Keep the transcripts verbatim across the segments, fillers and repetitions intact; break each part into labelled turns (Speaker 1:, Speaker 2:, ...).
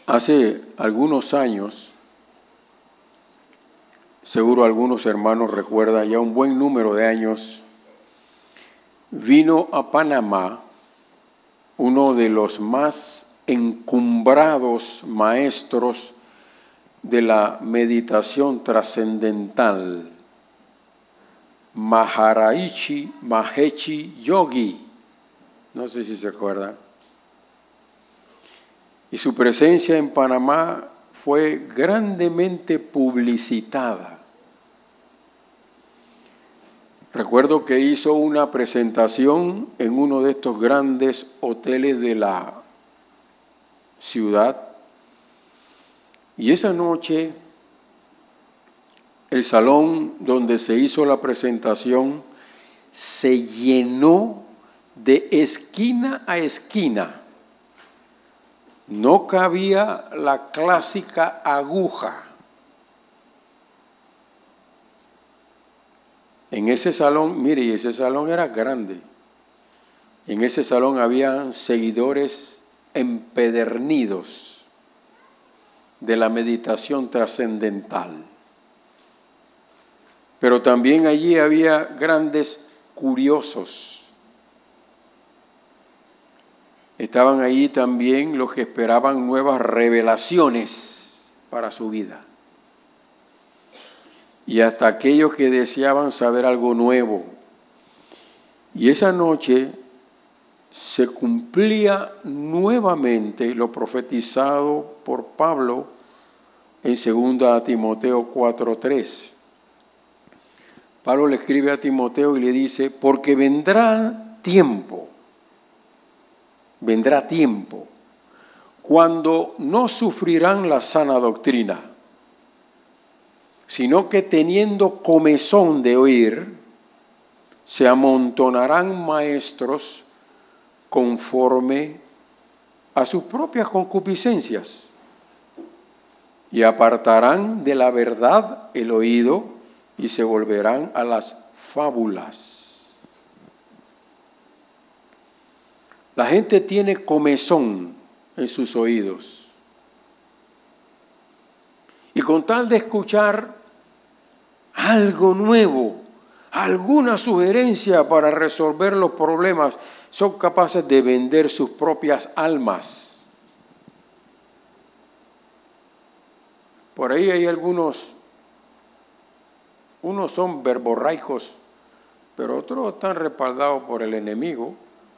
Speaker 1: Hace algunos años, seguro algunos hermanos recuerdan, ya un buen número de años, vino a Panamá uno de los más encumbrados maestros de la meditación trascendental, Maharishi Mahesh Yogi. No sé si se acuerdan. Y su presencia en Panamá fue grandemente publicitada. Recuerdo que hizo una presentación en uno de estos grandes hoteles de la ciudad. Y esa noche, el salón donde se hizo la presentación se llenó de esquina a esquina. No cabía la clásica aguja. En ese salón, mire, y ese salón era grande. En ese salón habían seguidores empedernidos de la meditación trascendental. Pero también allí había grandes curiosos. Estaban allí también los que esperaban nuevas revelaciones para su vida. Y hasta aquellos que deseaban saber algo nuevo. Y esa noche se cumplía nuevamente lo profetizado por Pablo en segunda Timoteo cuatro tres. Pablo le escribe a Timoteo y le dice, porque vendrá tiempo, vendrá tiempo, cuando no sufrirán la sana doctrina, sino que teniendo comezón de oír, se amontonarán maestros conforme a sus propias concupiscencias y apartarán de la verdad el oído y se volverán a las fábulas. La gente tiene comezón en sus oídos. Y con tal de escuchar algo nuevo, alguna sugerencia para resolver los problemas, son capaces de vender sus propias almas. Por ahí hay algunos, unos son verborraicos, pero otros están respaldados por el enemigo,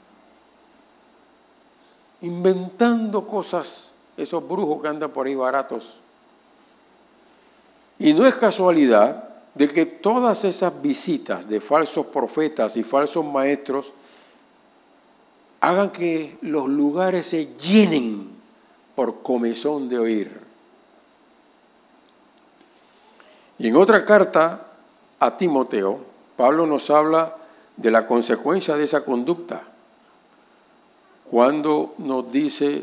Speaker 1: inventando cosas, esos brujos que andan por ahí baratos. Y no es casualidad de que todas esas visitas de falsos profetas y falsos maestros hagan que los lugares se llenen por comezón de oír. Y en otra carta a Timoteo, Pablo nos habla de la consecuencia de esa conducta, cuando nos dice,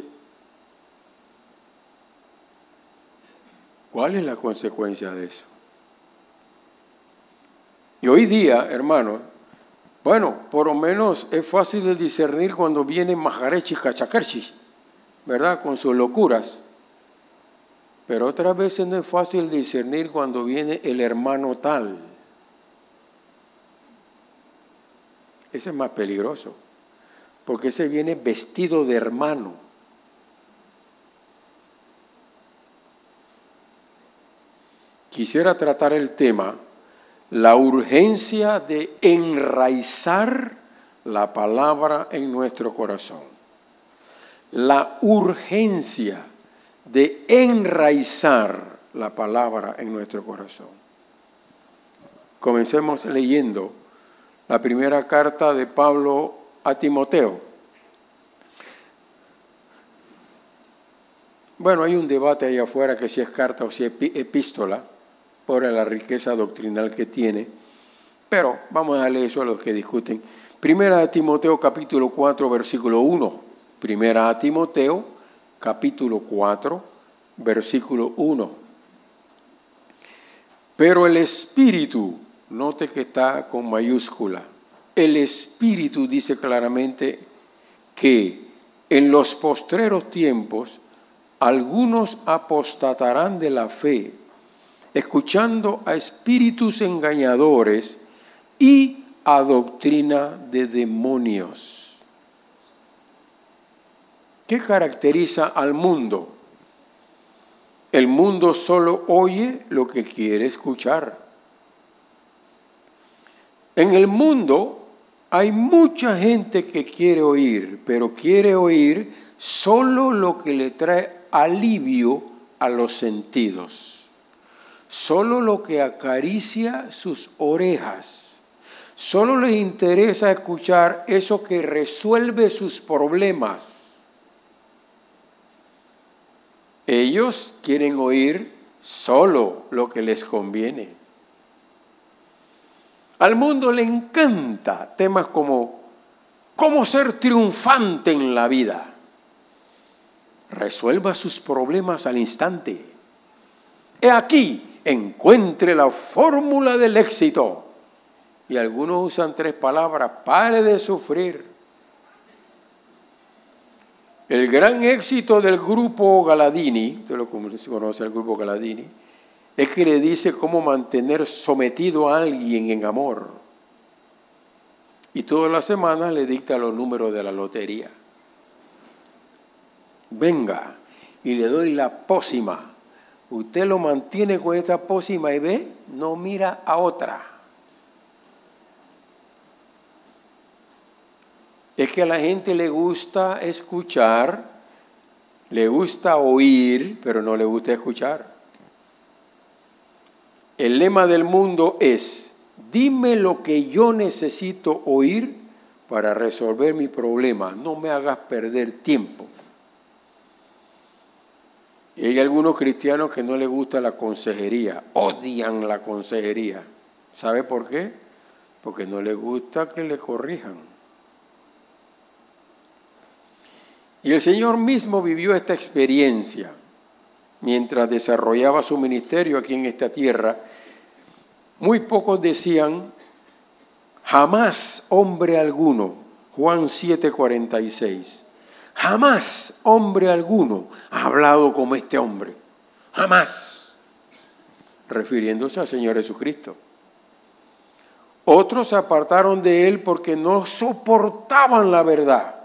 Speaker 1: ¿cuál es la consecuencia de eso? Y hoy día, hermanos, bueno, por lo menos es fácil de discernir cuando viene Maharechi Cachakerchi, ¿verdad? Con sus locuras. Pero otras veces no es fácil discernir cuando viene el hermano tal. Ese es más peligroso, porque ese viene vestido de hermano. Quisiera tratar el tema, la urgencia de enraizar la palabra en nuestro corazón. La urgencia de enraizar la palabra en nuestro corazón. Comencemos leyendo la primera carta de Pablo a Timoteo. Bueno, hay un debate ahí afuera que si es carta o si es epístola, por la riqueza doctrinal que tiene, pero vamos a darle eso a los que discuten. Primera a Timoteo capítulo cuatro, versículo uno. Primera a Timoteo capítulo cuatro, versículo uno. Pero el Espíritu, note que está con mayúscula, el Espíritu dice claramente que en los postreros tiempos algunos apostatarán de la fe, escuchando a espíritus engañadores y a doctrina de demonios. ¿Qué caracteriza al mundo? El mundo solo oye lo que quiere escuchar. En el mundo hay mucha gente que quiere oír, pero quiere oír solo lo que le trae alivio a los sentidos, solo lo que acaricia sus orejas, solo les interesa escuchar eso que resuelve sus problemas. Ellos quieren oír solo lo que les conviene. Al mundo le encanta temas como cómo ser triunfante en la vida. Resuelva sus problemas al instante. He aquí, encuentre la fórmula del éxito. Y algunos usan tres palabras: pare de sufrir. El gran éxito del grupo Galadini, usted lo conoce, el grupo Galadini, es que le dice cómo mantener sometido a alguien en amor. Y todas las semanas le dicta los números de la lotería. Venga, y le doy la pócima. Usted lo mantiene con esta pócima y ve, no mira a otra. Es que a la gente le gusta escuchar, le gusta oír, pero no le gusta escuchar. El lema del mundo es: dime lo que yo necesito oír para resolver mi problema, no me hagas perder tiempo. Y hay algunos cristianos que no les gusta la consejería, odian la consejería. ¿Sabe por qué? Porque no les gusta que le corrijan. Y el Señor mismo vivió esta experiencia mientras desarrollaba su ministerio aquí en esta tierra. Muy pocos decían, jamás hombre alguno, Juan siete cuarenta y seis, jamás hombre alguno ha hablado como este hombre, jamás, refiriéndose al Señor Jesucristo. Otros se apartaron de él porque no soportaban la verdad.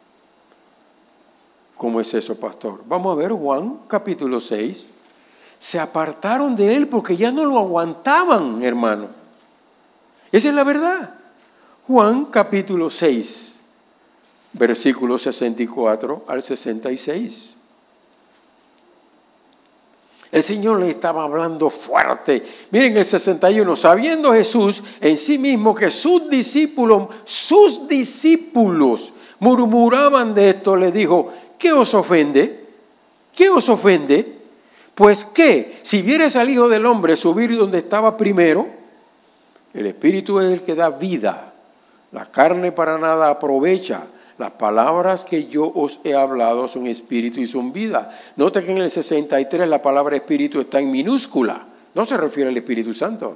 Speaker 1: ¿Cómo es eso, pastor? Vamos a ver Juan capítulo seis. Se apartaron de él porque ya no lo aguantaban, hermano. Esa es la verdad. Juan capítulo seis, versículos sesenta y cuatro al sesenta y seis. El Señor le estaba hablando fuerte. Miren el sesenta y uno. Sabiendo Jesús en sí mismo que sus discípulos, sus discípulos murmuraban de esto, le dijo: ¿qué os ofende? ¿Qué os ofende? Pues que si vieres al Hijo del Hombre subir donde estaba primero, el Espíritu es el que da vida, la carne para nada aprovecha. Las palabras que yo os he hablado son espíritu y son vida. Note que en el sesenta y tres la palabra espíritu está en minúscula, no se refiere al Espíritu Santo.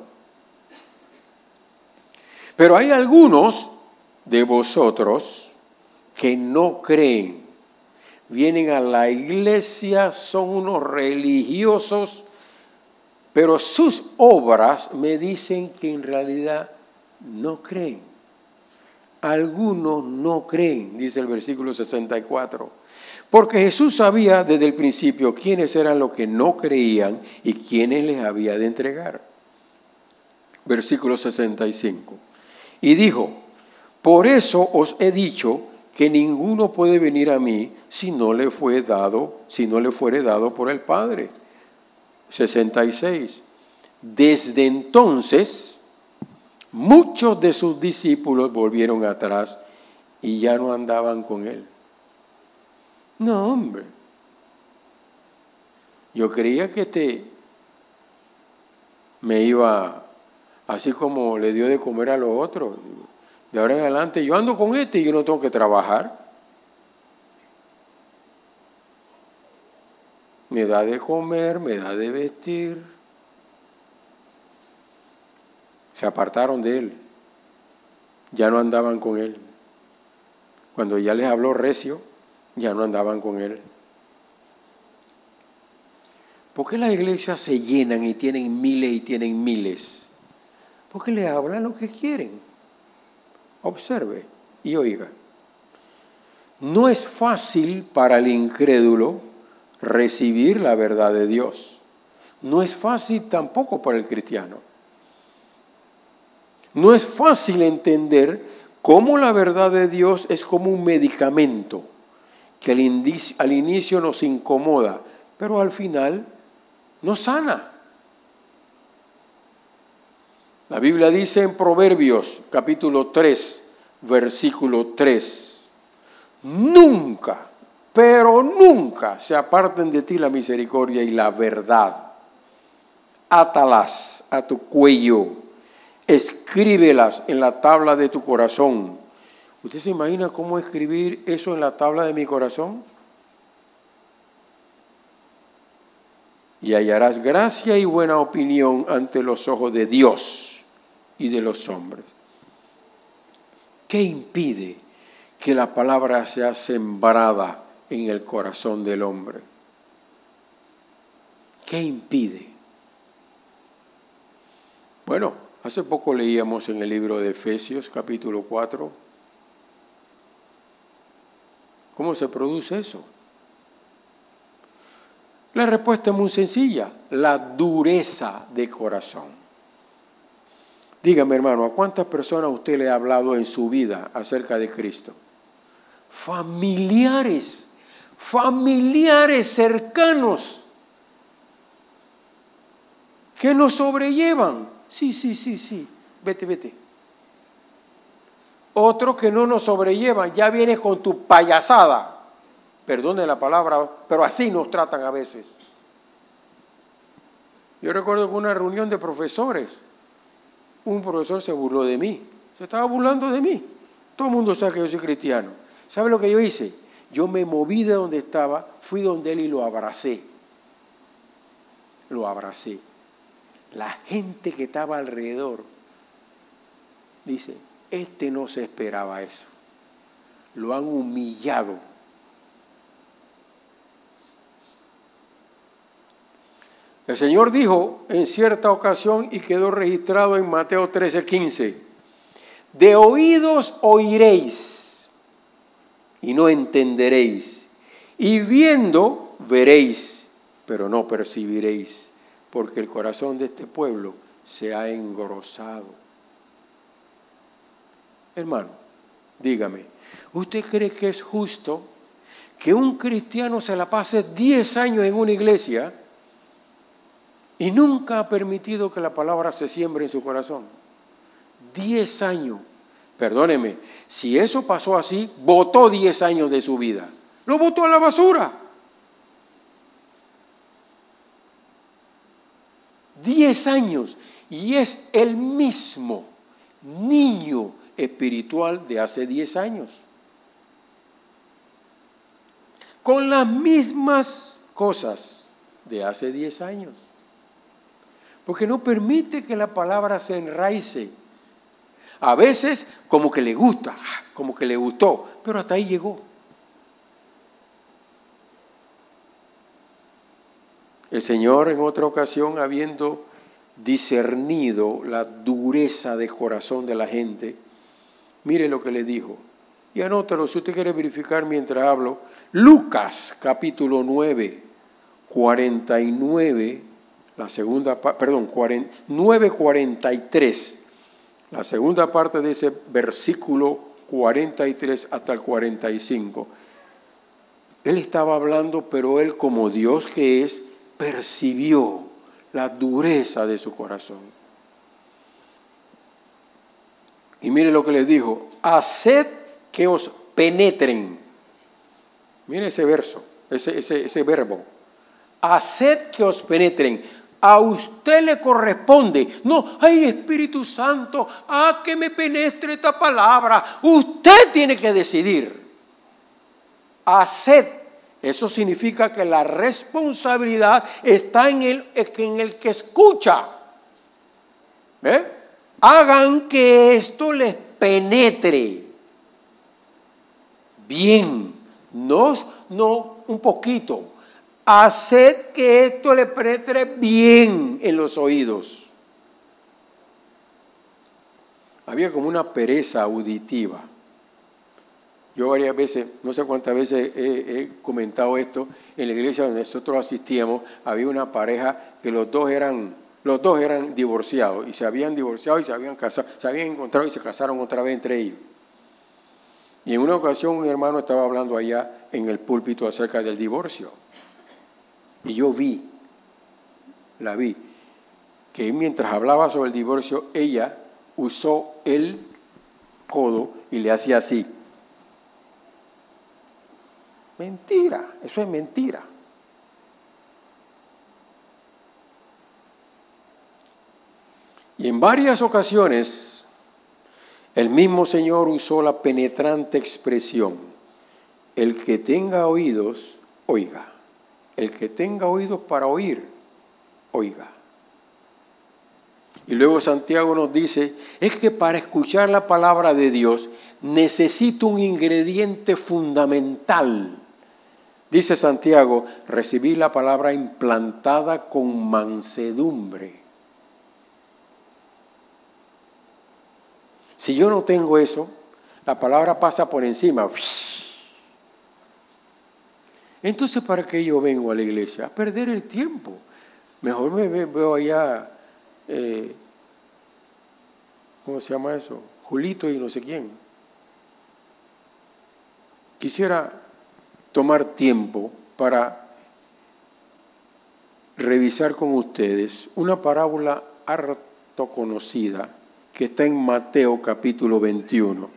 Speaker 1: Pero hay algunos de vosotros que no creen. Vienen a la iglesia, son unos religiosos, pero sus obras me dicen que en realidad no creen. Algunos no creen, dice el versículo sesenta y cuatro. Porque Jesús sabía desde el principio quiénes eran los que no creían y quiénes les había de entregar. Versículo sesenta y cinco. Y dijo: por eso os he dicho que ninguno puede venir a mí si no le fue dado, si no le fuere dado por el Padre. sesenta y seis. Desde entonces, muchos de sus discípulos volvieron atrás y ya no andaban con él. No, hombre. Yo creía que este me iba, así como le dio de comer a los otros. De ahora en adelante yo ando con este y yo no tengo que trabajar. Me da de comer, me da de vestir. Se apartaron de él. Ya no andaban con él. Cuando ya les habló recio, ya no andaban con él. ¿Por qué las iglesias se llenan y tienen miles y tienen miles? Porque le hablan lo que quieren. Observe y oiga. No es fácil para el incrédulo recibir la verdad de Dios. No es fácil tampoco para el cristiano. No es fácil entender cómo la verdad de Dios es como un medicamento que al inicio, al inicio nos incomoda, pero al final nos sana. La Biblia dice en Proverbios capítulo tres, versículo tres, nunca, pero nunca se aparten de ti la misericordia y la verdad. Átalas a tu cuello, escríbelas en la tabla de tu corazón. ¿Usted se imagina cómo escribir eso en la tabla de mi corazón? Y hallarás gracia y buena opinión ante los ojos de Dios y de los hombres. ¿Qué impide que la palabra sea sembrada en el corazón del hombre? ¿Qué impide? Bueno, hace poco leíamos en el libro de Efesios, capítulo cuatro, ¿cómo se produce eso? La respuesta es muy sencilla, la dureza de corazón. Dígame, hermano, ¿a cuántas personas usted le ha hablado en su vida acerca de Cristo? Familiares, familiares cercanos que nos sobrellevan. Sí, sí, sí, sí, vete, vete. Otros que no nos sobrellevan, ya vienes con tu payasada. Perdone la palabra, pero así nos tratan a veces. Yo recuerdo que una reunión de profesores, un profesor se burló de mí, se estaba burlando de mí. Todo el mundo sabe que yo soy cristiano. ¿Sabe lo que yo hice? Yo me moví de donde estaba, fui donde él y lo abracé. Lo abracé. La gente que estaba alrededor dice, este no se esperaba eso. Lo han humillado. El Señor dijo en cierta ocasión y quedó registrado en Mateo trece, quince, de oídos oiréis y no entenderéis, y viendo veréis, pero no percibiréis, porque el corazón de este pueblo se ha engrosado. Hermano, dígame, ¿usted cree que es justo que un cristiano se la pase diez años en una iglesia y nunca ha permitido que la palabra se siembre en su corazón? Diez años. Perdóneme, si eso pasó así, botó diez años de su vida. Lo botó a la basura. Diez años. Y es el mismo niño espiritual de hace diez años. Con las mismas cosas de hace diez años. Porque no permite que la palabra se enraice. A veces como que le gusta, como que le gustó, pero hasta ahí llegó. El Señor en otra ocasión, habiendo discernido la dureza de corazón de la gente, mire lo que le dijo. Y anótalo si usted quiere verificar mientras hablo. Lucas capítulo nueve, cuarenta y nueve. La segunda, perdón, nueve cuarenta y tres, la segunda parte de ese versículo cuarenta y tres hasta el cuarenta y cinco. Él estaba hablando, pero él como Dios que es, percibió la dureza de su corazón. Y mire lo que les dijo, haced que os penetren. Mire ese verso, ese, ese, ese verbo. Haced que os penetren. A usted le corresponde. No, ay Espíritu Santo, a que me penetre esta palabra. Usted tiene que decidir. Haced. Eso significa que la responsabilidad está en el, en el que escucha. ¿Eh? Hagan que esto les penetre. Bien. No, no un poquito. haced que esto le penetre bien en los oídos. Había como una pereza auditiva. Yo varias veces, no sé cuántas veces he, he comentado esto, en la iglesia donde nosotros asistíamos, había una pareja que los dos eran, los dos eran divorciados, y se habían divorciado y se habían casado, se habían encontrado y se casaron otra vez entre ellos. Y en una ocasión un hermano estaba hablando allá en el púlpito acerca del divorcio. Y yo vi, la vi, que mientras hablaba sobre el divorcio, ella usó el codo y le hacía así. Mentira, eso es mentira. Y en varias ocasiones, el mismo Señor usó la penetrante expresión, el que tenga oídos, oiga. El que tenga oídos para oír, oiga. Y luego Santiago nos dice, es que para escuchar la palabra de Dios necesito un ingrediente fundamental. Dice Santiago, recibí la palabra implantada con mansedumbre. Si yo no tengo eso, la palabra pasa por encima. Entonces, ¿para qué yo vengo a la iglesia? A perder el tiempo. Mejor me veo allá, eh, ¿cómo se llama eso? Julito y no sé quién. Quisiera tomar tiempo para revisar con ustedes una parábola harto conocida que está en Mateo capítulo veintiuno.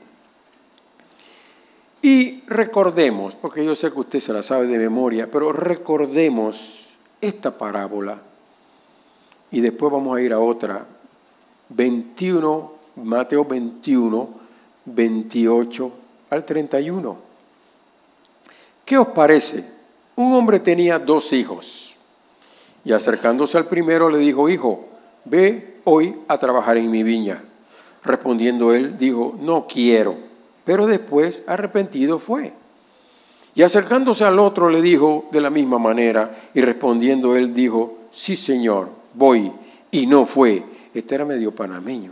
Speaker 1: Y recordemos, porque yo sé que usted se la sabe de memoria, pero recordemos esta parábola y después vamos a ir a otra. veintiuno, Mateo veintiuno, veintiocho al treinta y uno. ¿Qué os parece? Un hombre tenía dos hijos y acercándose al primero le dijo, hijo, ve hoy a trabajar en mi viña. Respondiendo él, dijo, no quiero. Pero después, arrepentido fue. Y acercándose al otro le dijo de la misma manera, y respondiendo él dijo, sí señor, voy. Y no fue. Este era medio panameño.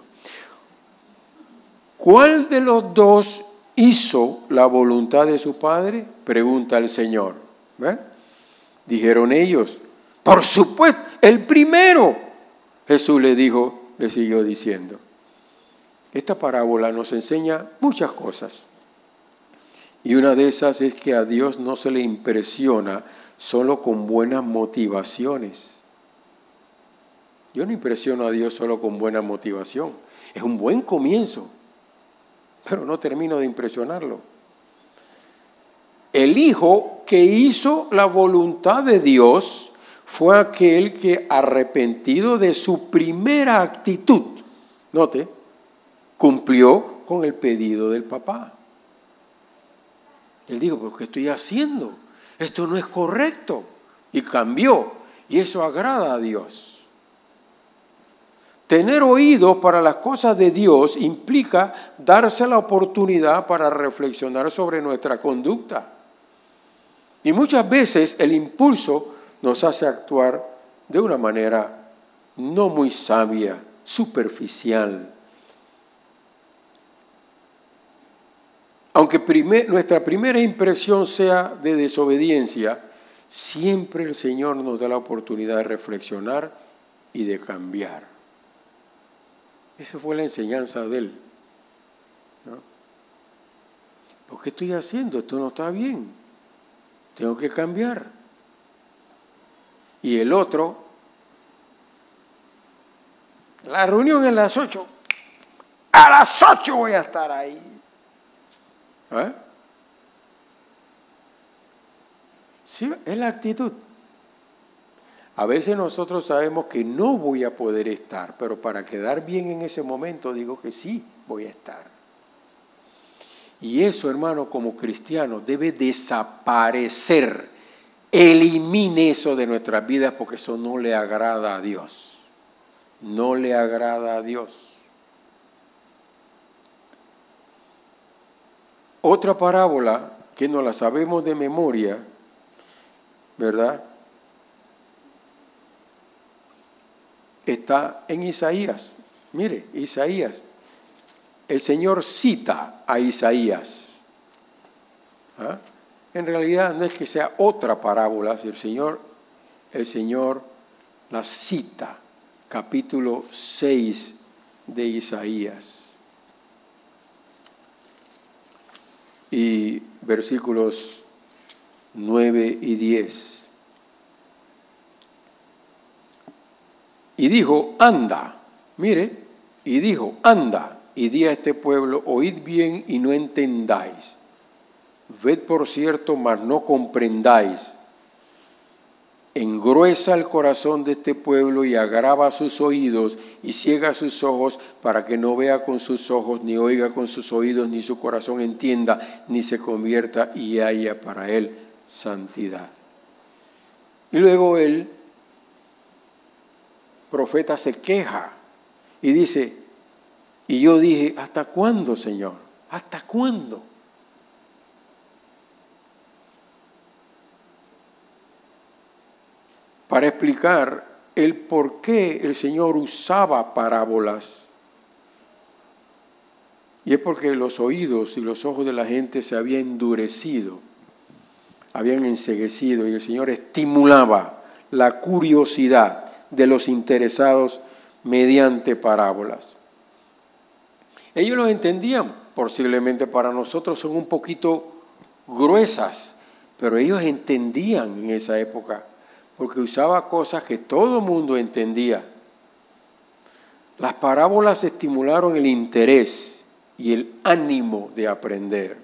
Speaker 1: ¿Cuál de los dos hizo la voluntad de su padre? Pregunta el Señor. ¿Ve? Dijeron ellos, por supuesto, el primero. Jesús le dijo, le siguió diciendo. Esta parábola nos enseña muchas cosas. Y una de esas es que a Dios no se le impresiona solo con buenas motivaciones. Yo no impresiono a Dios solo con buena motivación. Es un buen comienzo, pero no termino de impresionarlo. El hijo que hizo la voluntad de Dios fue aquel que, arrepentido de su primera actitud, note, cumplió con el pedido del papá. Él dijo, ¿pero qué estoy haciendo? Esto no es correcto. Y cambió. Y eso agrada a Dios. Tener oídos para las cosas de Dios implica darse la oportunidad para reflexionar sobre nuestra conducta. Y muchas veces el impulso nos hace actuar de una manera no muy sabia, superficial. Aunque primer, nuestra primera impresión sea de desobediencia, siempre el Señor nos da la oportunidad de reflexionar y de cambiar. Esa fue la enseñanza de Él, ¿no? ¿Por qué estoy haciendo? Esto no está bien. Tengo que cambiar. Y el otro, la reunión es a las ocho. A las ocho voy a estar ahí. ¿Eh? Sí, es la actitud. A veces nosotros sabemos que no voy a poder estar, pero para quedar bien en ese momento digo que sí voy a estar. Y eso, hermano, como cristiano, debe desaparecer. Elimine eso de nuestras vidas porque eso no le agrada a Dios. No le agrada a Dios. Otra parábola que no la sabemos de memoria, ¿verdad? está en Isaías. Mire, Isaías. El Señor cita a Isaías. ¿Ah? En realidad no es que sea otra parábola, el Señor, el Señor la cita, capítulo seis de Isaías. Y versículos nueve y diez. Y dijo, anda, mire, y dijo, anda, y di a este pueblo, oíd bien y no entendáis. Ved por cierto, mas no comprendáis. Engruesa el corazón de este pueblo y agrava sus oídos y ciega sus ojos para que no vea con sus ojos, ni oiga con sus oídos, ni su corazón entienda, ni se convierta y haya para él santidad. Y luego el profeta se queja y dice, y yo dije, ¿hasta cuándo, Señor? ¿Hasta cuándo? Para explicar el por qué el Señor usaba parábolas. Y es porque los oídos y los ojos de la gente se habían endurecido, habían enceguecido, y el Señor estimulaba la curiosidad de los interesados mediante parábolas. Ellos lo entendían, posiblemente para nosotros son un poquito gruesas, pero ellos entendían en esa época, porque usaba cosas que todo el mundo entendía. Las parábolas estimularon el interés y el ánimo de aprender.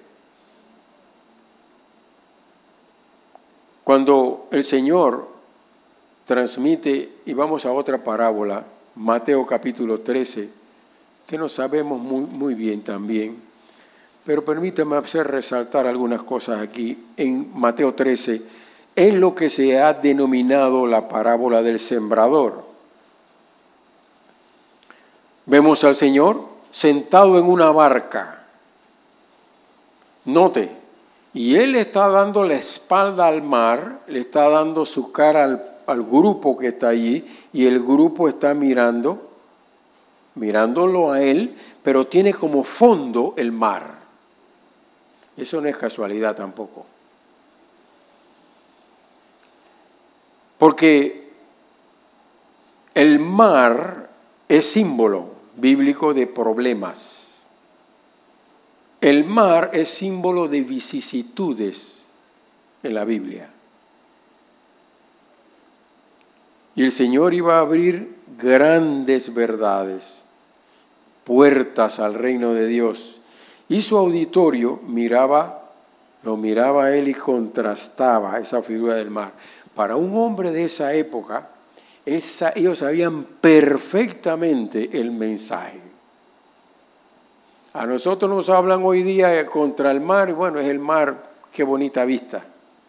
Speaker 1: Cuando el Señor transmite, y vamos a otra parábola, Mateo capítulo trece, que no sabemos muy, muy bien también, pero permítame hacer resaltar algunas cosas aquí. En Mateo trece, en lo que se ha denominado la parábola del sembrador. Vemos al Señor sentado en una barca. Note, y Él está dando la espalda al mar, le está dando su cara al, al grupo que está allí, y el grupo está mirando, mirándolo a Él, pero tiene como fondo el mar. Eso no es casualidad tampoco. Porque el mar es símbolo bíblico de problemas. El mar es símbolo de vicisitudes en la Biblia. Y el Señor iba a abrir grandes verdades, puertas al reino de Dios. Y su auditorio miraba, lo miraba a él y contrastaba esa figura del mar. Para un hombre de esa época, esa, ellos sabían perfectamente el mensaje. A nosotros nos hablan hoy día contra el mar, y bueno, es el mar, qué bonita vista.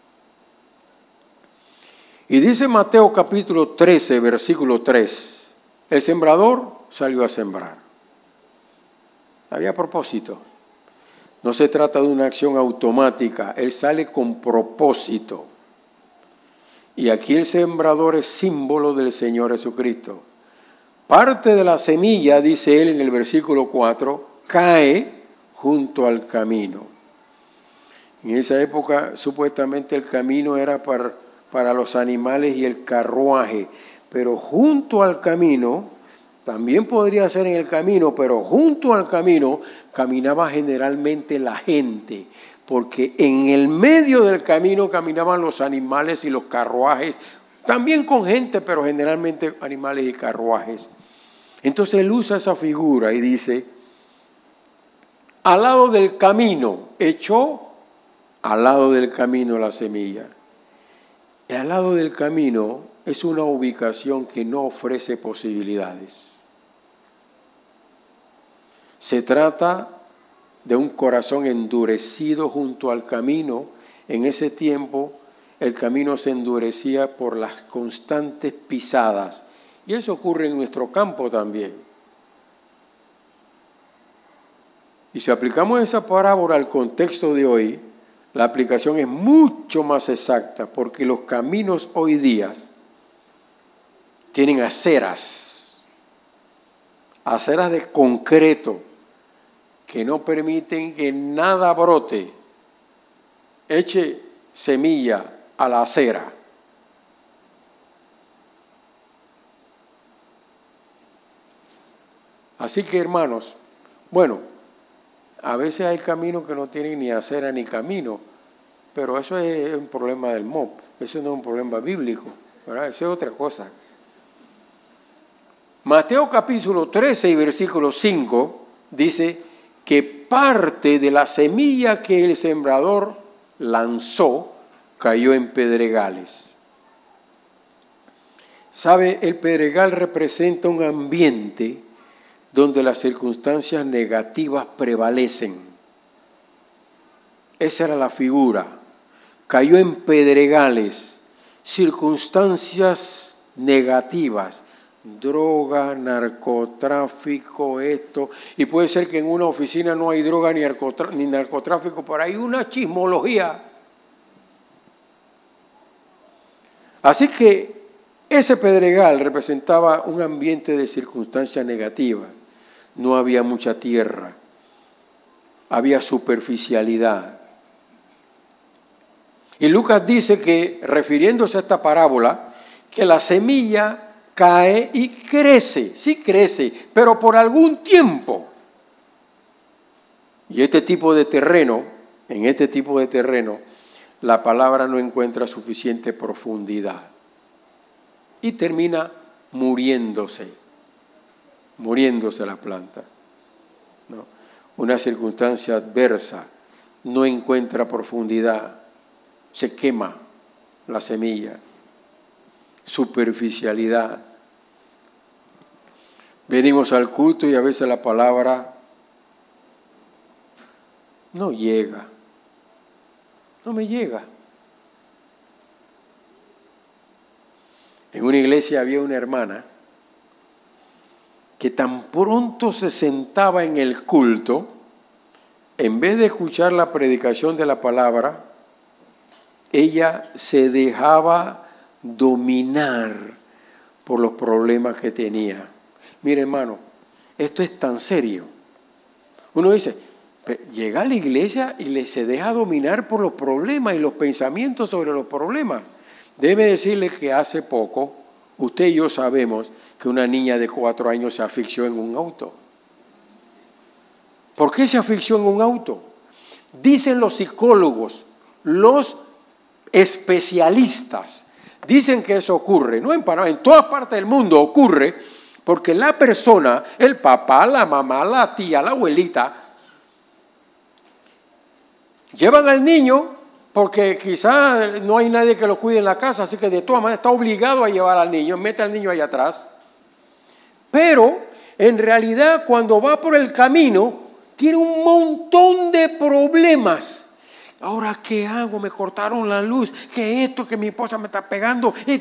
Speaker 1: Y dice Mateo capítulo trece, versículo tres, el sembrador salió a sembrar. Había propósito. No se trata de una acción automática, él sale con propósito. Y aquí el sembrador es símbolo del Señor Jesucristo. Parte de la semilla, dice él en el versículo cuatro, cae junto al camino. En esa época supuestamente el camino era para, para los animales y el carruaje, pero junto al camino, también podría ser en el camino, pero junto al camino caminaba generalmente la gente, porque en el medio del camino caminaban los animales y los carruajes, también con gente, pero generalmente animales y carruajes. Entonces él usa esa figura y dice, al lado del camino, echó al lado del camino la semilla. Y al lado del camino es una ubicación que no ofrece posibilidades. Se trata de un corazón endurecido junto al camino. En ese tiempo el camino se endurecía por las constantes pisadas. Y eso ocurre en nuestro campo también. Y si aplicamos esa parábola al contexto de hoy, la aplicación es mucho más exacta, porque los caminos hoy día tienen aceras. aceras de concreto que no permiten que nada brote. Eche semilla a la acera. Así que, hermanos, bueno, a veces hay caminos que no tienen ni acera ni camino, pero eso es un problema del M O P, eso no es un problema bíblico, ¿verdad? Eso es otra cosa. Mateo capítulo trece y versículo cinco dice que parte de la semilla que el sembrador lanzó cayó en pedregales. ¿Sabe? El pedregal representa un ambiente donde las circunstancias negativas prevalecen. Esa era la figura. Cayó en pedregales, circunstancias negativas, droga, narcotráfico, esto. Y puede ser que en una oficina no hay droga ni narcotráfico, ni narcotráfico, pero hay una chismología. Así que ese pedregal representaba un ambiente de circunstancias negativas. No había mucha tierra, había superficialidad. Y Lucas dice que, refiriéndose a esta parábola, que la semilla cae y crece, sí crece, pero por algún tiempo. Y este tipo de terreno, en este tipo de terreno, la palabra no encuentra suficiente profundidad y termina muriéndose, muriéndose la planta, ¿no? Una circunstancia adversa, no encuentra profundidad, se quema la semilla. Superficialidad. Venimos al culto y a veces la palabra no llega, no me llega. En una iglesia había una hermana que tan pronto se sentaba en el culto, en vez de escuchar la predicación de la palabra, ella se dejaba dominar por los problemas que tenía. Mire, hermano, esto es tan serio. Uno dice, llega a la iglesia y le se deja dominar por los problemas y los pensamientos sobre los problemas. Debe decirle que hace poco, usted y yo sabemos que una niña de cuatro años se asfixió en un auto. ¿Por qué se asfixió en un auto? Dicen los psicólogos, los especialistas, dicen que eso ocurre, no en Panamá, en todas partes del mundo ocurre, porque la persona, el papá, la mamá, la tía, la abuelita, llevan al niño porque quizás no hay nadie que lo cuide en la casa, así que de todas maneras está obligado a llevar al niño, mete al niño allá atrás. Pero en realidad cuando va por el camino tiene un montón de problemas. Ahora, ¿qué hago? Me cortaron la luz, que esto, que mi esposa me está pegando. Y,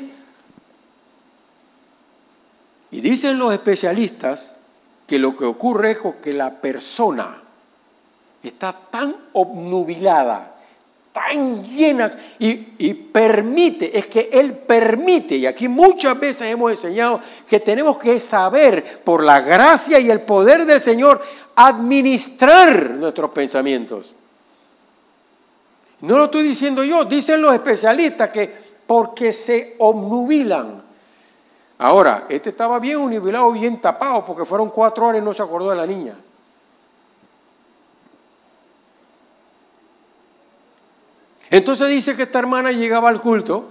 Speaker 1: y dicen los especialistas que lo que ocurre es que la persona está tan obnubilada, tan llena y, y permite, es que Él permite, y aquí muchas veces hemos enseñado que tenemos que saber por la gracia y el poder del Señor administrar nuestros pensamientos. No lo estoy diciendo yo, dicen los especialistas que porque se obnubilan. Ahora, este estaba bien obnubilado, bien tapado, porque fueron cuatro horas y no se acordó de la niña. Entonces dice que esta hermana llegaba al culto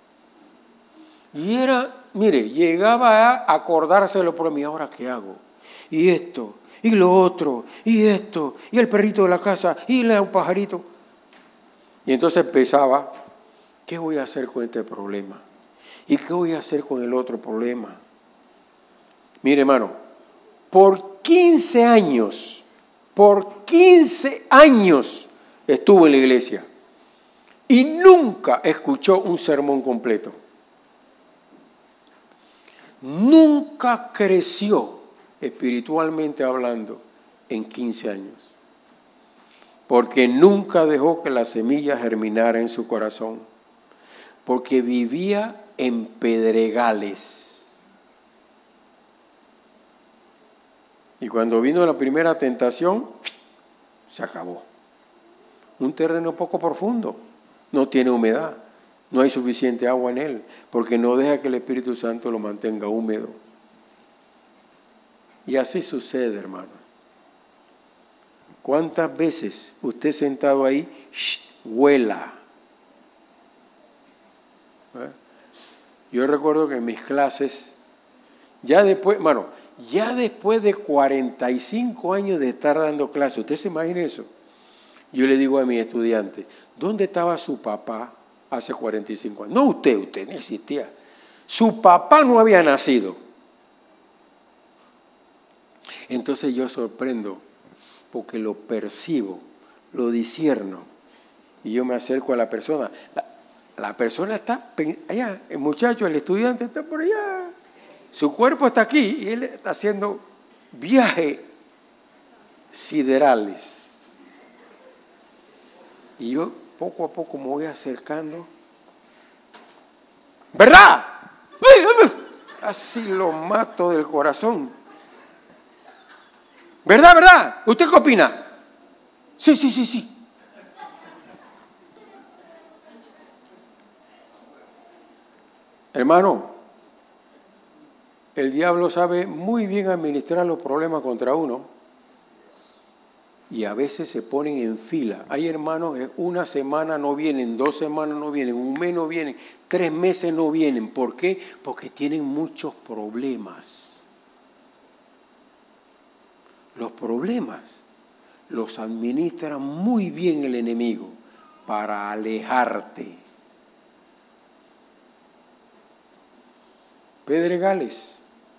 Speaker 1: y era, mire, llegaba a acordarse de lo por mí, ahora qué hago, y esto, y lo otro, y esto, y el perrito de la casa, y el pajarito. Y entonces empezaba, ¿qué voy a hacer con este problema? ¿Y qué voy a hacer con el otro problema? Mire, hermano, por quince años, por quince años estuvo en la iglesia y nunca escuchó un sermón completo. Nunca creció espiritualmente hablando en quince años. Porque nunca dejó que la semilla germinara en su corazón, porque vivía en pedregales. Y cuando vino la primera tentación, se acabó. Un terreno poco profundo, no tiene humedad, no hay suficiente agua en él, porque no deja que el Espíritu Santo lo mantenga húmedo. Y así sucede, hermano. ¿Cuántas veces usted sentado ahí, shh, huela? ¿Eh? Yo recuerdo que en mis clases, ya después, bueno, ya después de cuarenta y cinco años de estar dando clases, ¿usted se imagina eso? Yo le digo a mi estudiante, ¿dónde estaba su papá hace cuarenta y cinco años? No usted, usted no existía. Su papá no había nacido. Entonces yo sorprendo, porque lo percibo, lo discierno, y yo me acerco a la persona. La, la persona está allá, el muchacho, el estudiante está por allá. Su cuerpo está aquí y él está haciendo viajes siderales. Y yo poco a poco me voy acercando. ¿Verdad? Así lo mato del corazón. ¿Verdad, verdad? ¿Usted qué opina? Sí, sí, sí, sí. Hermano, el diablo sabe muy bien administrar los problemas contra uno y a veces se ponen en fila. Hay hermanos que una semana no vienen, dos semanas no vienen, un mes no vienen, tres meses no vienen. ¿Por qué? Porque tienen muchos problemas. Los problemas los administra muy bien el enemigo para alejarte. Pedregales.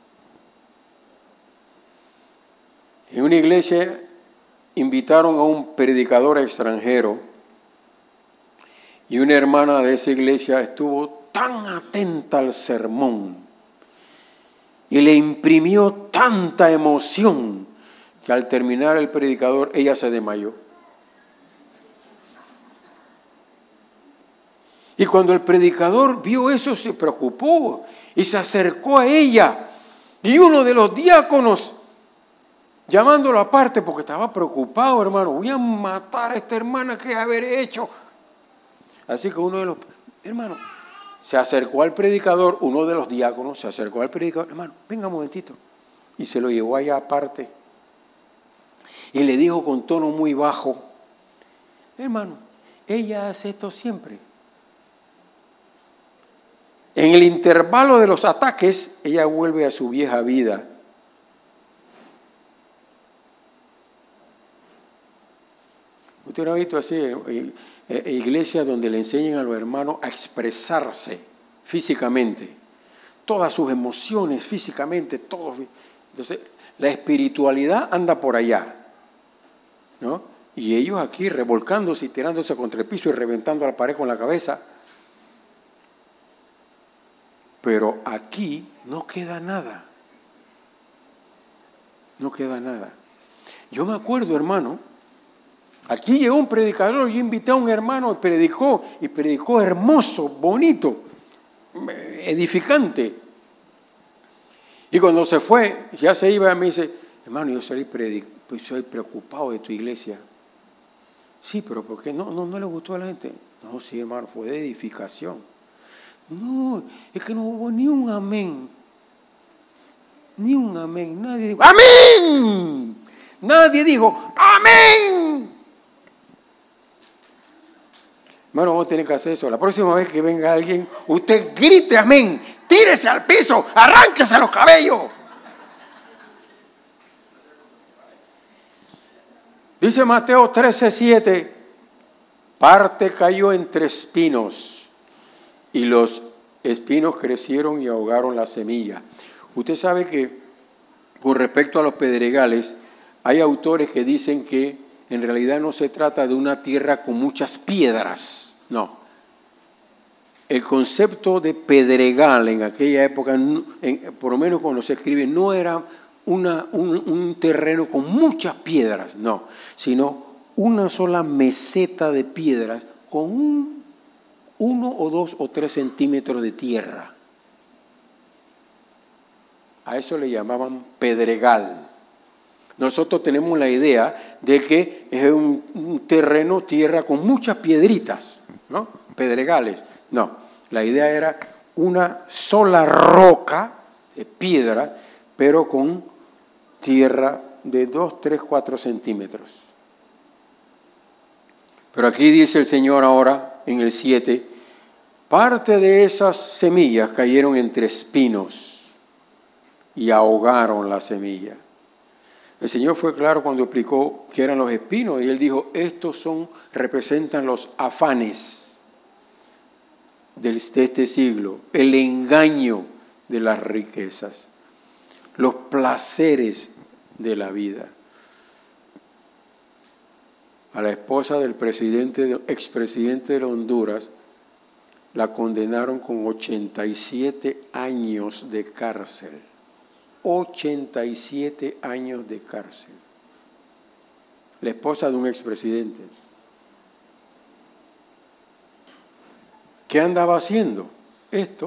Speaker 1: En una iglesia invitaron a un predicador extranjero y una hermana de esa iglesia estuvo tan atenta al sermón y le imprimió tanta emoción que al terminar el predicador ella se desmayó. Y cuando el predicador vio eso se preocupó y se acercó a ella. Y uno de los diáconos, llamándolo aparte porque estaba preocupado, hermano, voy a matar a esta hermana, ¿qué haber hecho? Así que uno de los, hermano, se acercó al predicador, uno de los diáconos se acercó al predicador, hermano, venga un momentito. Y se lo llevó allá aparte. Y le dijo con tono muy bajo, hermano, ella hace esto siempre. En el intervalo de los ataques, ella vuelve a su vieja vida. Usted no ha visto así en, en iglesias donde le enseñan a los hermanos a expresarse físicamente, todas sus emociones físicamente, todo. Entonces, la espiritualidad anda por allá, ¿no? Y ellos aquí revolcándose y tirándose contra el piso y reventando la pared con la cabeza. Pero aquí no queda nada. No queda nada. Yo me acuerdo, hermano, aquí llegó un predicador, yo invité a un hermano y predicó, y predicó hermoso, bonito, edificante. Y cuando se fue, ya se iba, me dice, hermano, yo soy, predic- pues soy preocupado de tu iglesia. Sí, pero ¿por qué no, no, no le gustó a la gente? No, sí, hermano, fue de edificación. No, es que no hubo ni un amén. Ni un amén. Nadie dijo, ¡amén! Nadie dijo, ¡amén! Hermano, vamos a tener que hacer eso. La próxima vez que venga alguien, usted grite amén, tírese al piso, arránquese los cabellos. Dice Mateo trece siete, parte cayó entre espinos y los espinos crecieron y ahogaron la semilla. Usted sabe que con respecto a los pedregales, hay autores que dicen que en realidad no se trata de una tierra con muchas piedras, no. El concepto de pedregal en aquella época, en, por lo menos cuando se escribe, no era una, un, un terreno con muchas piedras, no, sino una sola meseta de piedras con un, uno o dos o tres centímetros de tierra. A eso le llamaban pedregal. Nosotros tenemos la idea de que es un, un terreno, tierra con muchas piedritas, ¿no? Pedregales. No, la idea era una sola roca de piedra, pero con tierra de dos, tres, cuatro centímetros. Pero aquí dice el Señor ahora, en el siete, parte de esas semillas cayeron entre espinos y ahogaron la semilla. El Señor fue claro cuando explicó qué eran los espinos y Él dijo, estos son, representan los afanes de este siglo, el engaño de las riquezas, los placeres de la vida. A la esposa del presidente, expresidente de Honduras, la condenaron con ochenta y siete años de cárcel. ochenta y siete años de cárcel. La esposa de un expresidente. ¿Qué andaba haciendo? Esto.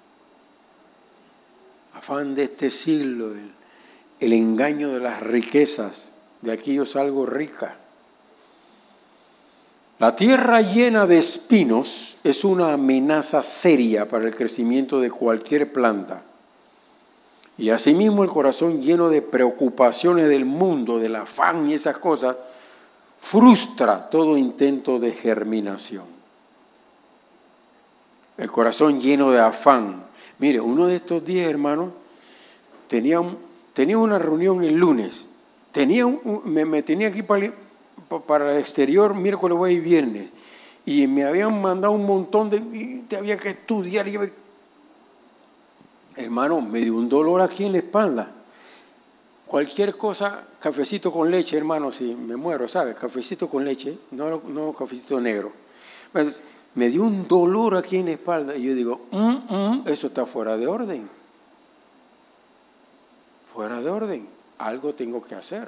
Speaker 1: Afán de este siglo, el, el engaño de las riquezas. De aquí yo salgo rica. La tierra llena de espinos es una amenaza seria para el crecimiento de cualquier planta. Y asimismo el corazón lleno de preocupaciones del mundo, del afán y esas cosas, frustra todo intento de germinación. El corazón lleno de afán. Mire, uno de estos días, hermanos, tenía, un, tenía una reunión el lunes. Tenía un, me, me tenía aquí para, para el exterior miércoles, jueves y viernes. Y me habían mandado un montón de... Y te había que estudiar. Y, hermano, me dio un dolor aquí en la espalda. Cualquier cosa, cafecito con leche, hermano, si me muero, ¿sabes? Cafecito con leche, no, no cafecito negro. Entonces, me dio un dolor aquí en la espalda. Y yo digo, mm, mm, eso está fuera de orden. Fuera de orden. Algo tengo que hacer.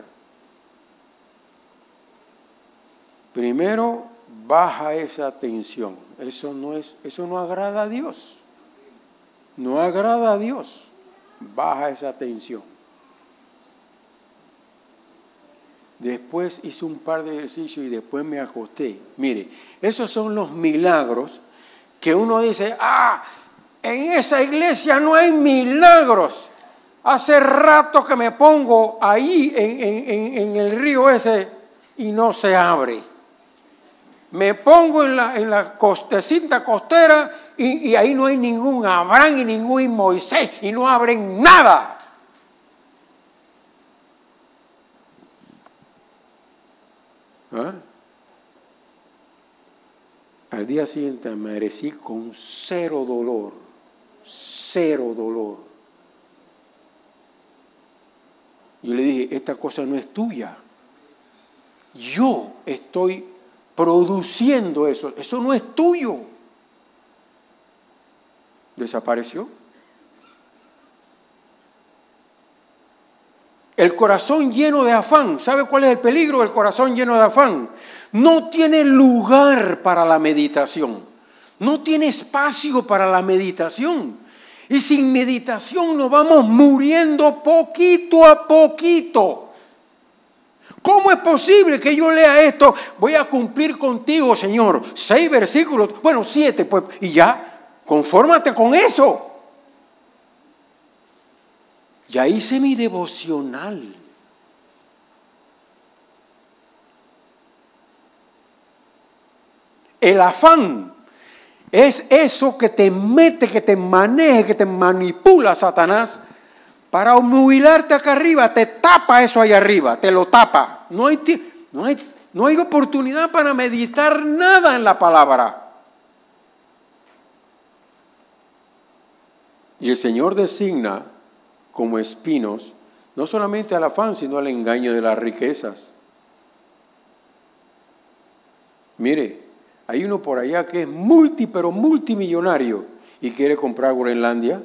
Speaker 1: Primero, baja esa tensión. Eso no es, eso no agrada a Dios. No agrada a Dios. Baja esa tensión. Después hice un par de ejercicios y después me acosté. Mire, esos son los milagros que uno dice, ah, en esa iglesia no hay milagros. Hace rato que me pongo ahí en, en, en el río ese y no se abre. Me pongo en la, en la coste, cinta costera y, y ahí no hay ningún Abraham y ningún Moisés y no abren nada. ¿Ah? Al día siguiente amanecí con cero dolor, cero dolor. Yo le dije, esta cosa no es tuya. Yo estoy produciendo eso, eso no es tuyo. Desapareció. El corazón lleno de afán, ¿sabe cuál es el peligro del corazón lleno de afán? No tiene lugar para la meditación, no tiene espacio para la meditación. Y sin meditación nos vamos muriendo poquito a poquito. ¿Cómo es posible que yo lea esto? Voy a cumplir contigo, Señor. Seis versículos, bueno, siete, pues, y ya, confórmate con eso. Ya hice mi devocional. El afán es eso que te mete, que te maneja, que te manipula Satanás para obnubilarte acá arriba. Te tapa eso ahí arriba, te lo tapa. No hay, no hay, no hay oportunidad para meditar nada en la palabra. Y el Señor designa como espinos, no solamente al afán, sino al engaño de las riquezas. Mire, hay uno por allá que es multi, pero multimillonario y quiere comprar Groenlandia.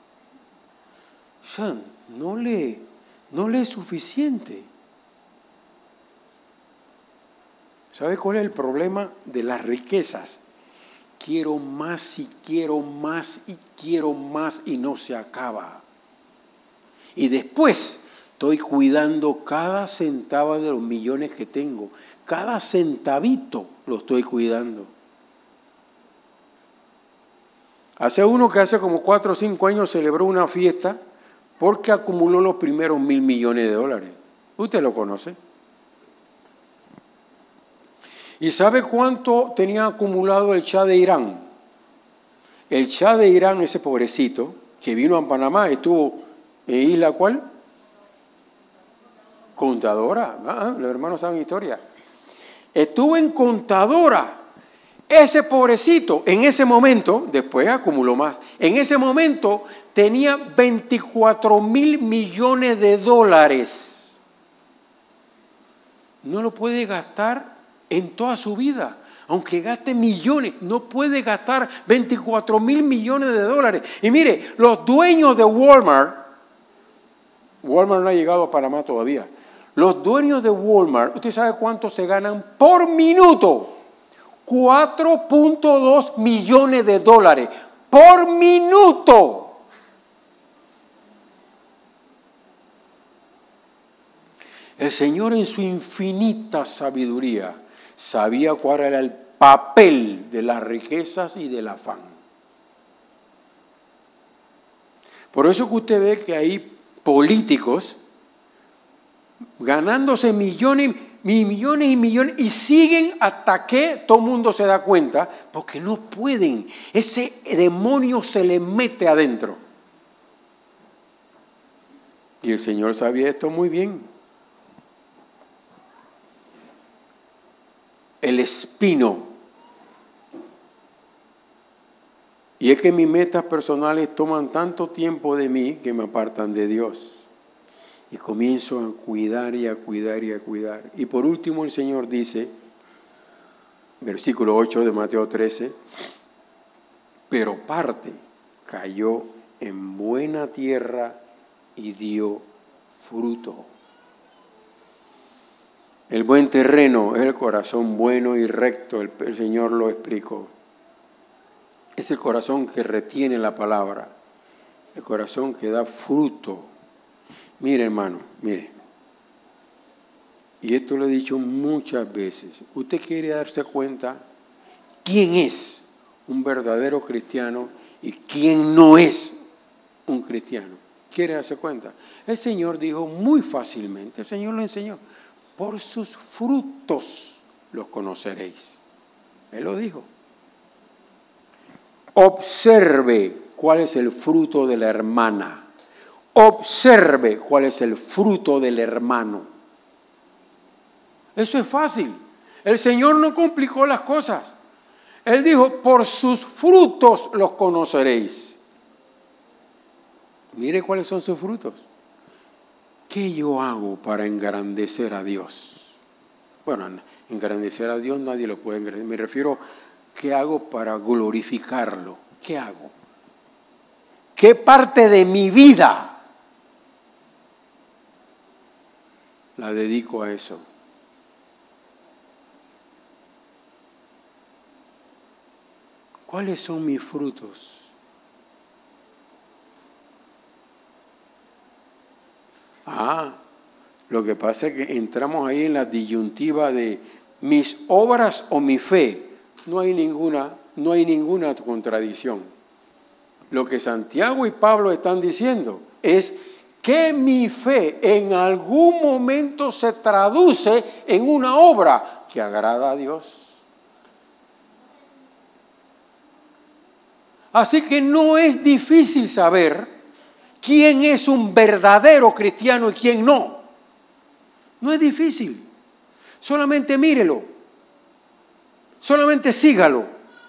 Speaker 1: O sea, no le, no le es suficiente. ¿Sabe cuál es el problema de las riquezas? Quiero más y quiero más y quiero más y no se acaba. Y después Estoy cuidando cada centavo de los millones que tengo. Cada centavito lo estoy cuidando. Hace uno que hace como cuatro o cinco años celebró una fiesta porque acumuló los primeros mil millones de dólares. ¿Usted lo conoce? ¿Y sabe cuánto tenía acumulado el Shah de Irán? El Shah de Irán, ese pobrecito, que vino a Panamá, estuvo en Isla ¿cuál? Contadora. Ah, los hermanos saben historia. Estuvo en Contadora. Ese pobrecito, en ese momento, después acumuló más, en ese momento tenía veinticuatro mil millones de dólares. No lo puede gastar en toda su vida. Aunque gaste millones, no puede gastar veinticuatro mil millones de dólares. Y mire, los dueños de Walmart, Walmart no ha llegado a Panamá todavía, los dueños de Walmart, ¿usted sabe cuánto se ganan por minuto? cuatro punto dos millones de dólares por minuto. El Señor en su infinita sabiduría sabía cuál era el papel de las riquezas y del afán. Por eso que usted ve que hay políticos ganándose millones, millones y millones y siguen hasta que todo el mundo se da cuenta, porque no pueden. Ese demonio se le mete adentro. Y el Señor sabía esto muy bien. El espino. Y es que mis metas personales toman tanto tiempo de mí que me apartan de Dios. Y comienzo a cuidar y a cuidar y a cuidar. Y por último el Señor dice, versículo ocho de Mateo trece, pero parte cayó en buena tierra y dio fruto. El buen terreno es el corazón bueno y recto, el, el Señor lo explicó. Es el corazón que retiene la palabra, el corazón que da fruto. Mire, hermano, mire. Y esto lo he dicho muchas veces. Usted quiere darse cuenta quién es un verdadero cristiano y quién no es un cristiano. ¿Quiere darse cuenta? El Señor dijo muy fácilmente, el Señor lo enseñó, por sus frutos los conoceréis. Él lo dijo. Observe cuál es el fruto de la hermana. Observe cuál es el fruto del hermano. Eso es fácil. El Señor no complicó las cosas. Él dijo, por sus frutos los conoceréis. Mire cuáles son sus frutos. ¿Qué yo hago para engrandecer a Dios? Bueno, engrandecer a Dios nadie lo puede engrandecer. Me refiero, ¿qué hago para glorificarlo? ¿Qué hago? ¿Qué parte de mi vida la dedico a eso? ¿Cuáles son mis frutos? Ah, lo que pasa es que entramos ahí en la disyuntiva de mis obras o mi fe. No hay ninguna, no hay ninguna contradicción. Lo que Santiago y Pablo están diciendo es que mi fe en algún momento se traduce en una obra que agrada a Dios. Así que no es difícil saber quién es un verdadero cristiano y quién no. No es difícil. Solamente mírelo. Solamente sígalo.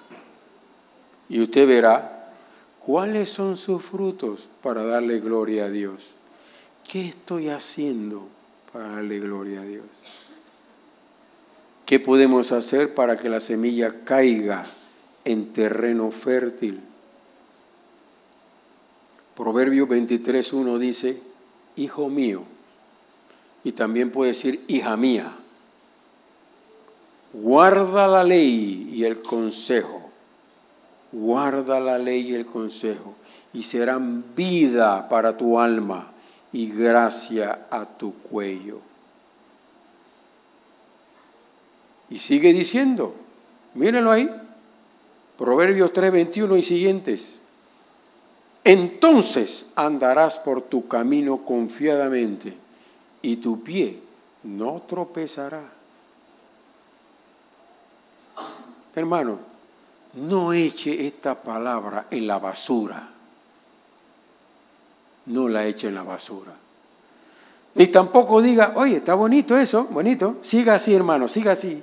Speaker 1: Y usted verá cuáles son sus frutos para darle gloria a Dios. ¿Qué estoy haciendo para darle gloria a Dios? ¿Qué podemos hacer para que la semilla caiga en terreno fértil? Proverbios veintitrés uno dice, hijo mío, y también puede decir, hija mía, guarda la ley y el consejo, guarda la ley y el consejo, y serán vida para tu alma y gracia a tu cuello. Y sigue diciendo, mírenlo ahí, Proverbios tres, veintiuno y siguientes. Entonces andarás por tu camino confiadamente y tu pie no tropezará. Hermano, no eche esta palabra en la basura. No la eche en la basura. Ni tampoco diga, oye, está bonito eso, bonito. Siga así, hermano, siga así.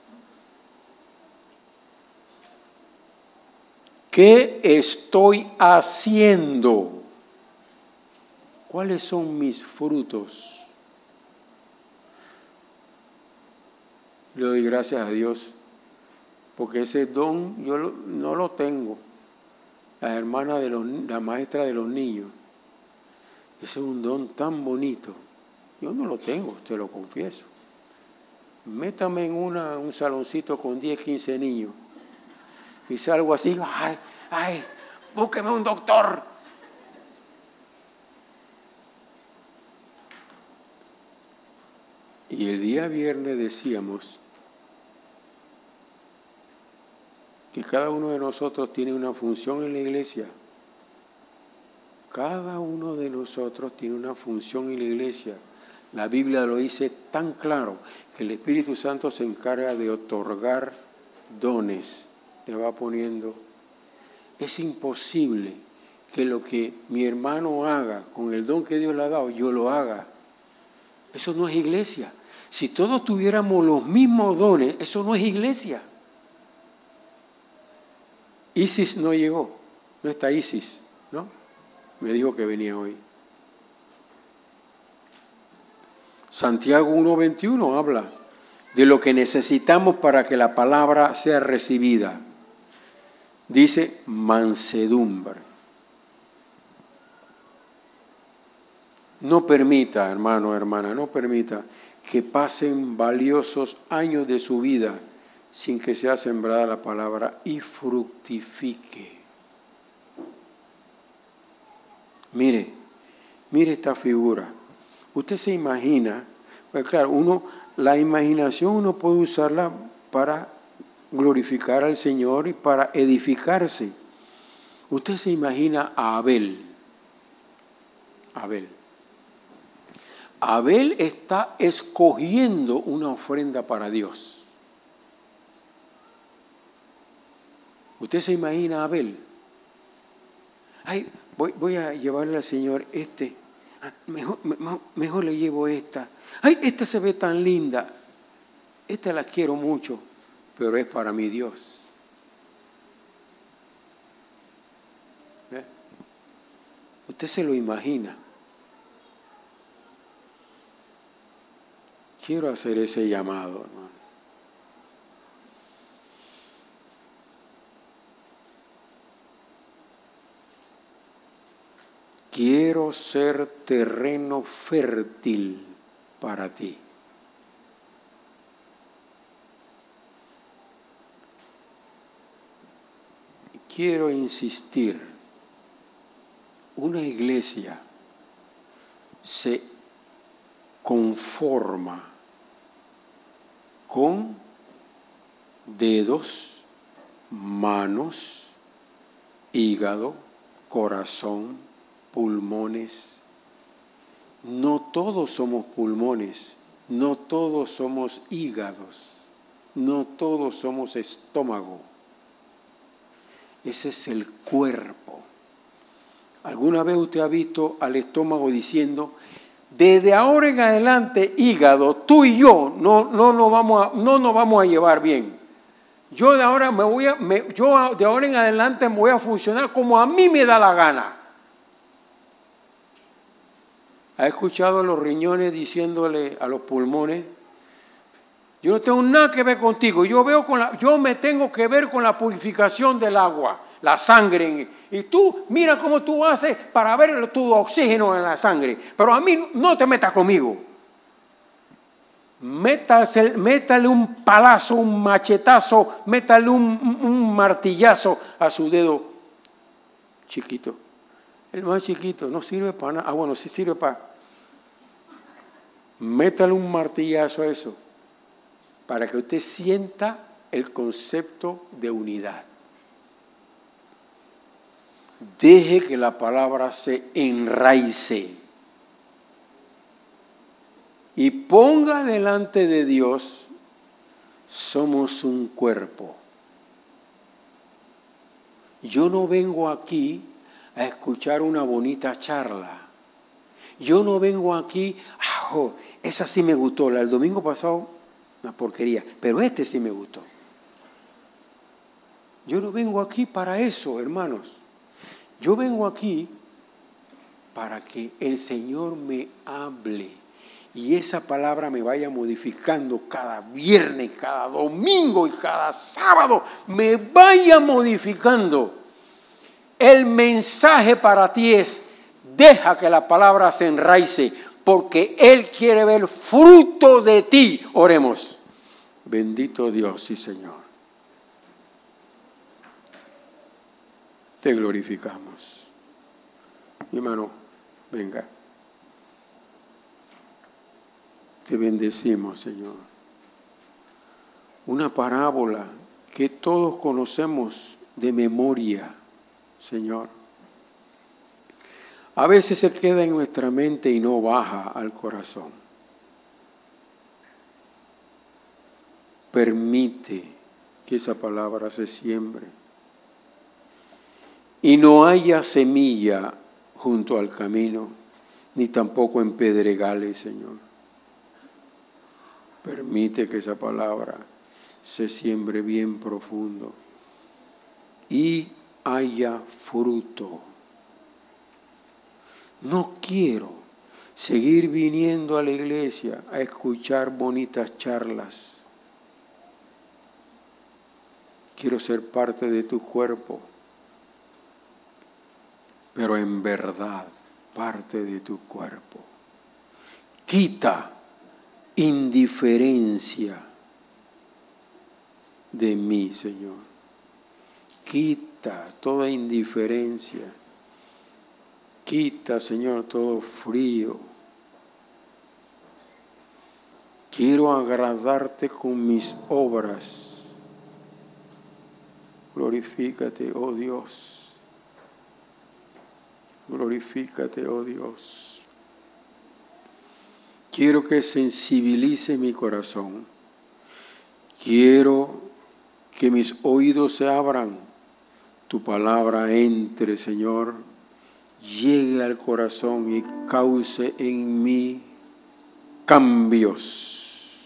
Speaker 1: ¿Qué estoy haciendo? ¿Cuáles son mis frutos? Le doy gracias a Dios, porque ese don yo lo, no lo tengo. La hermana de los, la maestra de los niños. Ese es un don tan bonito. Yo no lo tengo, te lo confieso. Métame en una, un saloncito con diez, quince niños. Y salgo así, ay, ay, búsqueme un doctor. Y el día viernes decíamos que cada uno de nosotros tiene una función en la iglesia. Cada uno de nosotros tiene una función en la iglesia. La Biblia lo dice tan claro que el Espíritu Santo se encarga de otorgar dones. Le va poniendo. Es imposible que lo que mi hermano haga con el don que Dios le ha dado, yo lo haga. Eso no es iglesia. Si todos tuviéramos los mismos dones, eso no es iglesia. Isis no llegó. No está Isis, ¿no? Me dijo que venía hoy. Santiago uno veintiuno habla de lo que necesitamos para que la palabra sea recibida. Dice mansedumbre. No permita, hermano, hermana, no permita que pasen valiosos años de su vida sin que sea sembrada la palabra y fructifique. Mire, mire esta figura. Usted se imagina, pues claro, uno, la imaginación uno puede usarla para glorificar al Señor y para edificarse. Usted se imagina a Abel. Abel. Abel está escogiendo una ofrenda para Dios. Usted se imagina a Abel. Ay, voy, voy a llevarle al Señor este. Ah, mejor, mejor, mejor le llevo esta. Ay, esta se ve tan linda. Esta la quiero mucho, pero es para mi Dios. ¿Eh? Usted se lo imagina. Quiero hacer ese llamado, hermano. Quiero ser terreno fértil para ti. Quiero insistir, una iglesia se conforma con dedos, manos, hígado, corazón, pulmones. No todos somos pulmones, no todos somos hígados, no todos somos estómago. Ese es el cuerpo. ¿Alguna vez usted ha visto al estómago diciendo, desde ahora en adelante, hígado, tú y yo no, no, nos, vamos a, no nos vamos a llevar bien? Yo de ahora me voy a, me, yo de ahora en adelante me voy a funcionar como a mí me da la gana. ¿Ha escuchado a los riñones diciéndole a los pulmones, yo no tengo nada que ver contigo, yo, veo con la, yo me tengo que ver con la purificación del agua, la sangre, y tú mira cómo tú haces para ver tu oxígeno en la sangre, pero a mí no te metas conmigo? Métale, métale un palazo, un machetazo, métale un, un, un martillazo a su dedo chiquito. El más chiquito no sirve para nada. Ah, bueno, sí sirve para, Métale un martillazo a eso para que usted sienta el concepto de unidad. Deje que la palabra se enraice y ponga delante de Dios: somos un cuerpo. Yo no vengo aquí a escuchar una bonita charla. Yo no vengo aquí, oh, esa sí me gustó, la del domingo pasado, una porquería, pero este sí me gustó. Yo no vengo aquí para eso, hermanos. Yo vengo aquí para que el Señor me hable y esa palabra me vaya modificando cada viernes, cada domingo y cada sábado, me vaya modificando. El mensaje para ti es: deja que la palabra se enraice, porque Él quiere ver fruto de ti. Oremos. Bendito Dios, sí, Señor. Te glorificamos. Mi hermano, venga. Te bendecimos, Señor. Una parábola que todos conocemos de memoria, Señor. A veces se queda en nuestra mente y no baja al corazón. Permite que esa palabra se siembre y no haya semilla junto al camino, ni tampoco en pedregales, Señor. Permite que esa palabra se siembre bien profundo y haya fruto. No quiero seguir viniendo a la iglesia a escuchar bonitas charlas. Quiero ser parte de tu cuerpo, pero en verdad parte de tu cuerpo. Quita indiferencia de mí, Señor. Quita toda indiferencia. Quita, Señor, todo frío. Quiero agradarte con mis obras. Glorifícate, oh Dios. Glorifícate, oh Dios. Quiero que sensibilice mi corazón. Quiero que mis oídos se abran. Tu palabra entre, Señor, llegue al corazón y cause en mí cambios.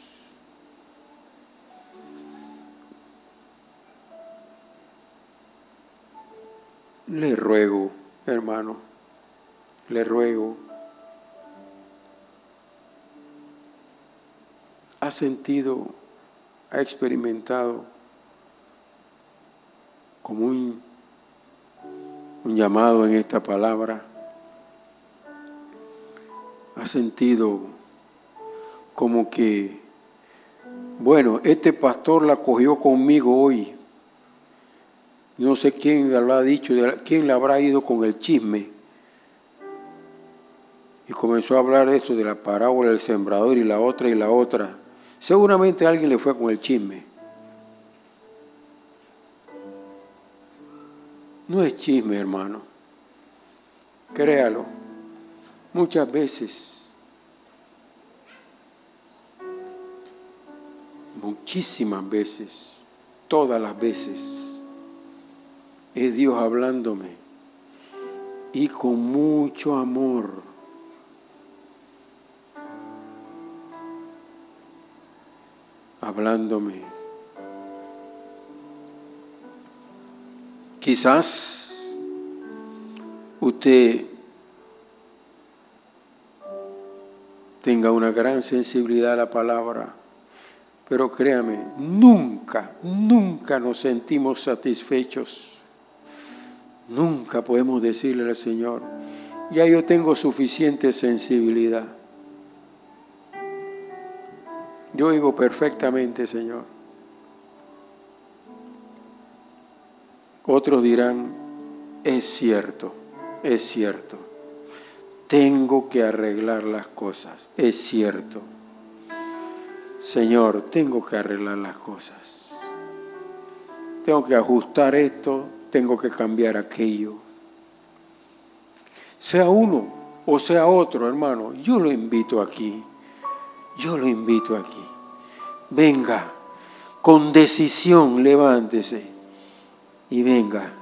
Speaker 1: Le ruego, hermano, le ruego. ¿Ha sentido, ha experimentado como un, un llamado en esta palabra? ¿Ha sentido como que, bueno, este pastor la cogió conmigo hoy? No sé quién le habrá dicho, quién le habrá ido con el chisme. Y comenzó a hablar esto de la parábola del sembrador y la otra y la otra. Seguramente alguien le fue con el chisme. No es chisme, hermano. Créalo. Muchas veces, muchísimas veces, todas las veces, es Dios hablándome y con mucho amor. Hablándome. Quizás usted tenga una gran sensibilidad a la palabra, pero créame, nunca, nunca nos sentimos satisfechos. Nunca podemos decirle al Señor: ya yo tengo suficiente sensibilidad. Yo oigo perfectamente, Señor. Otros dirán: es cierto, es cierto. tengo que arreglar las cosas. Es cierto. Señor, tengo que arreglar las cosas. Tengo que ajustar esto, tengo que cambiar aquello. Sea uno o sea otro, hermano, yo lo invito aquí. Yo lo invito aquí. Venga, con decisión, levántese y venga